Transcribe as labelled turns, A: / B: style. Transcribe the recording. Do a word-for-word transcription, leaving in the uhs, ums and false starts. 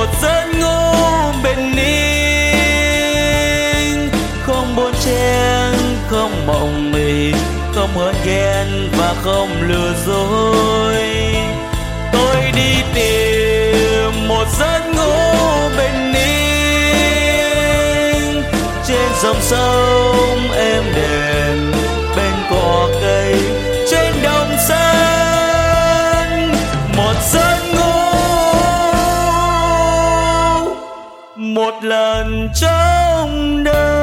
A: một giấc ngủ bình yên, không bon chen, không mộng mị, không hờn ghen và không lừa dối. Tôi đi tìm một giấc ngủ bình yên trên dòng sông êm đềm, bên cỏ cây, trên đồng xanh. Một giấc ngủ một lần trong đời.